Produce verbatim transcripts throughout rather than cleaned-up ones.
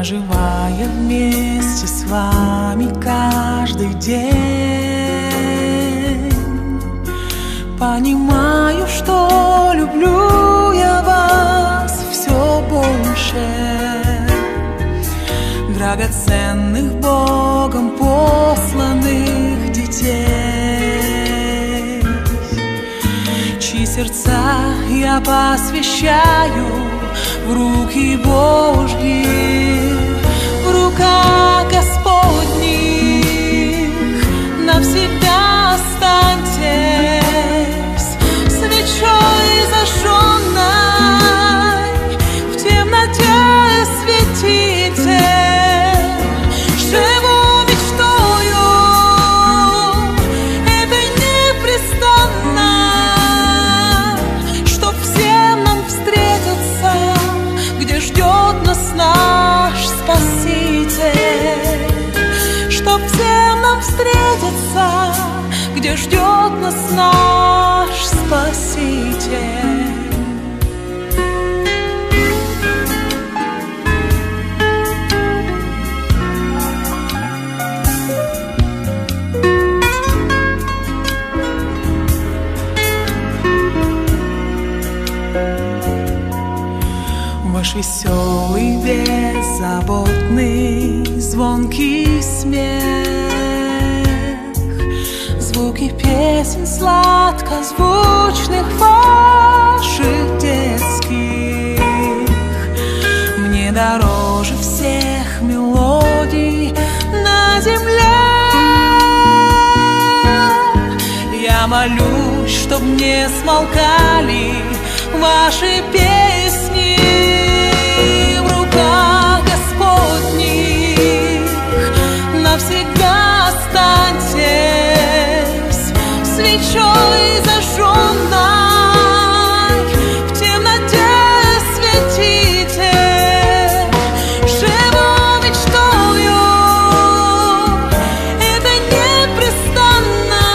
проживая вместе с вами каждый день. Понимаю, что люблю я вас все больше, драгоценных Богом посланных детей, чьи сердца я посвящаю в руки Божьи, в руках Господних. Навсегда останьтесь свечой зажженной, в темноте светите. Живу мечтою этой непрестанно, чтоб всем нам встретиться, где ждет нас наш Спаситель. Чтоб всем нам встретиться, где ждет нас наш Спаситель. Ваш веселый, беззаботный, звонкий смех, звуки песен сладкозвучных ваших детских мне дороже всех мелодий на земле. Я молюсь, чтоб не смолкали ваши песни в руках Господних. Навсегда останьтесь свечой зажженной, в темноте светите. Живу мечтою этой непрестанно,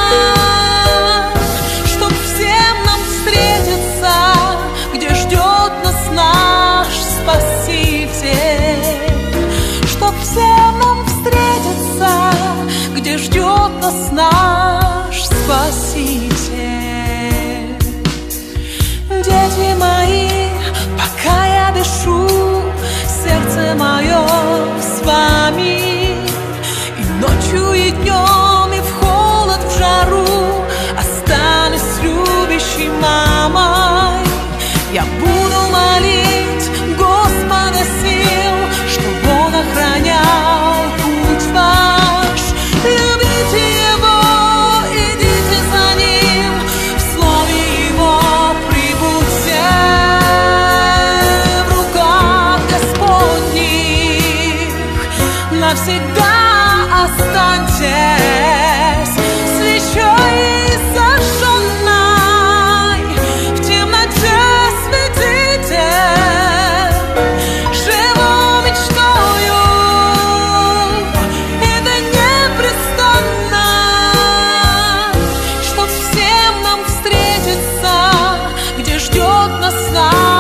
чтоб всем нам встретиться, где ждет нас наш Спаситель. Чтоб всем нам встретиться, где ждет нас наш Спаситель. Дети мои, пока я дышу, сердце мое с вами, и ночью, и днем, и в холод, в жару останусь любящей мамой. Я буду молить Господа сил, чтоб Он охранял путь ваш. Любите Его, идите за Ним, в слове Его прибудьте. В руках Господних навсегда останьтесь свечой зажженной, в темноте светите. Живу мечтою этой непрестанно, чтоб всем нам встретиться, где ждет нас наш